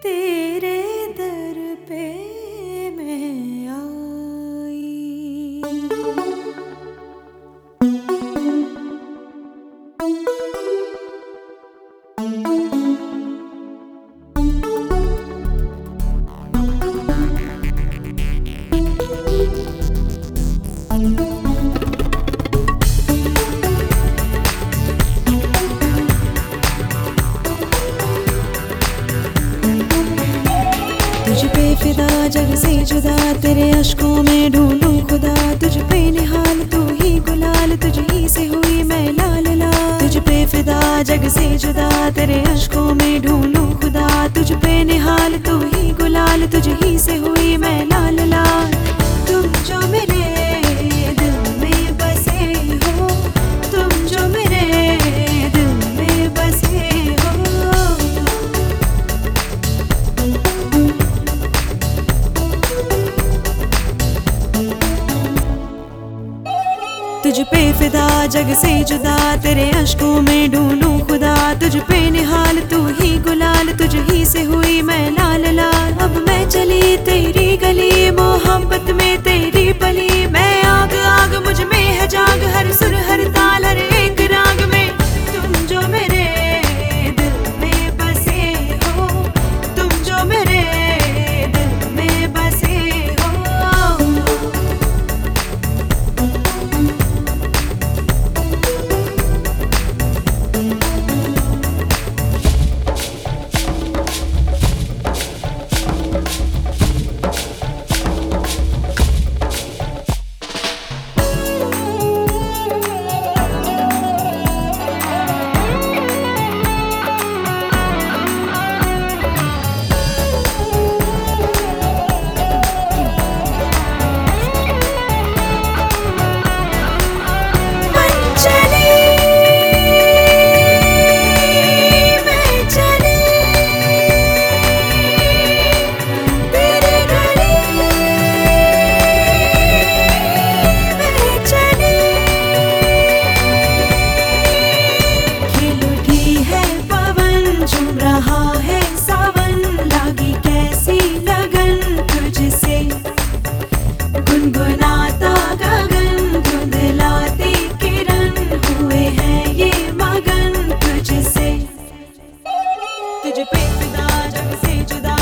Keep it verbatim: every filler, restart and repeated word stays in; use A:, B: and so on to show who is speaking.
A: तेरे दर पे मैं आई। तुझ पे फिदा जग से जुदा, तेरे अश्कों में ढूंढूं खुदा। तुझ पे निहाल तू ही गुलाल, तुझ ही से हुई मैं लाल लाल। तुझ पे फिदा जग से जुदा, तेरे अश्कों में ढूंढूं खुदा। तुझ पे निहाल तू ही गुलाल, तुझ ही से हुई मैं लाल लाल। तुम जो मेरे दिल में बसे हो, तुम जो मेरे दिल में बसे हो। तुझ पे फिदा जग से जुदा, तेरे अश्कों में ढूंढूं खुदा। तुझ पे निहाल तू ही गुलाल, तुझ ही से हुई मैं लाल लाल। अब मैं चली तेरी गली, मोहब्बत में तेरी पली। मैं आग आग मुझ में है जाग, हर सुर हर ताल हर एक राग में। तुम जो मेरे दिल में बसे हो, तुम जो मेरे दिल में बसे हो। गुनगुनाता गगन, धुंधलाती किरण, हुए हैं ये मगन तुझसे। तुझ पे फिदा जग से जुदा,